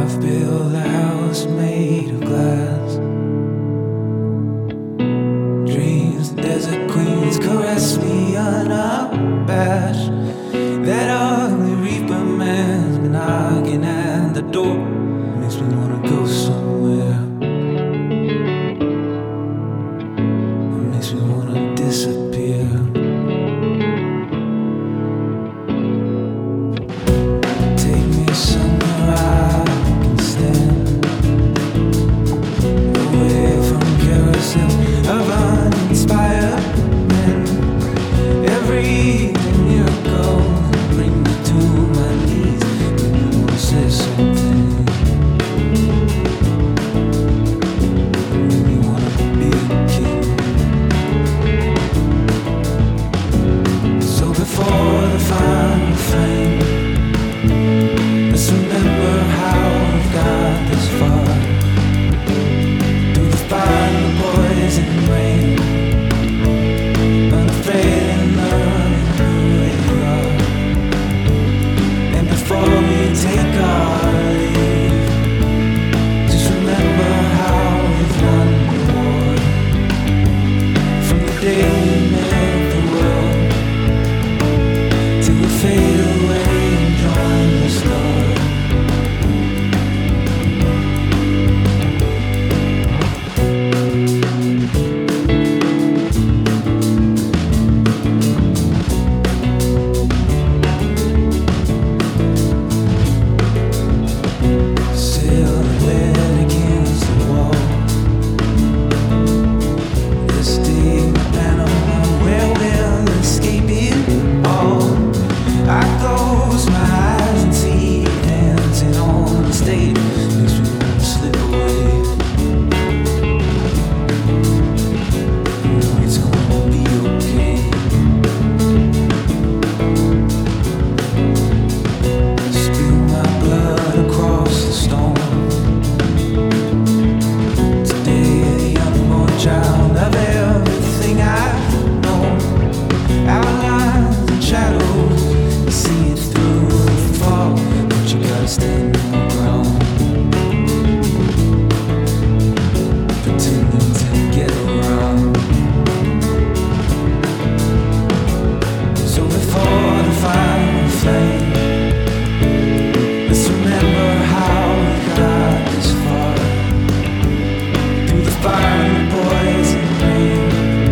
I've built a house made of glass. Dreams, desert queens caress me unabashed. That ugly reaper man's been knocking at the door. Makes me wanna go somewhere. It makes me wanna disappear. Take me somewhere I can stand, away from carousel of uninspired men. Every miracle bring me to my knees. Make me wanna say something. Make me wanna be a king. So before the final flame, let's remember how we got this far. Through the fire and the poison rain, unafraid and learning who we are. And before we take our leave, just remember how we've won the war. From the day we met the world, till we fade away and join the stars. Silhouette against the wall, this deep animal, where we'll escape it all. I close my eyes and see you dancing on the stage. Makes me wanna slip away. You know it's gonna be okay. Spill my blood across the stone. Today, the unborn child of everything I've known. Outlines and shadows, you see it through the fog, but you gotta stand your ground. Pretending to get around. So before the final flame, let's remember how we got this far. Through the fire and the poison rain,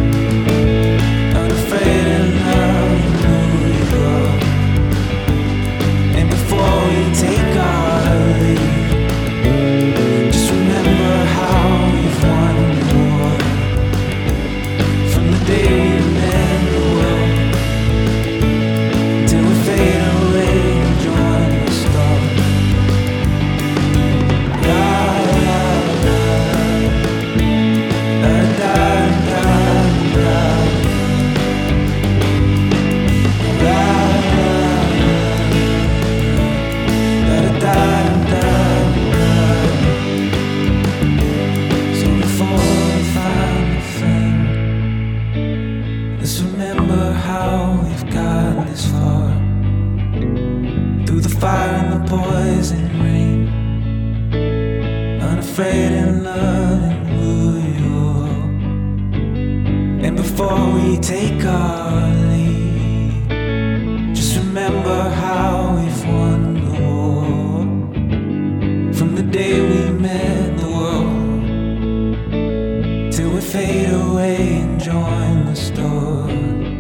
unafraid and loving who we are. And before we take our leave, just remember how we've won the war. From the day we met the world, till we fade away and join the stars. La la la, da da da da. La la la, da da da da. So before the final flame, let's remember how we've gotten this far. Through the fire and the poison rain, unafraid and loving who you are. And before we take our leave, just remember how we've won the war. From the day we met the world, till we fade away and join the stars.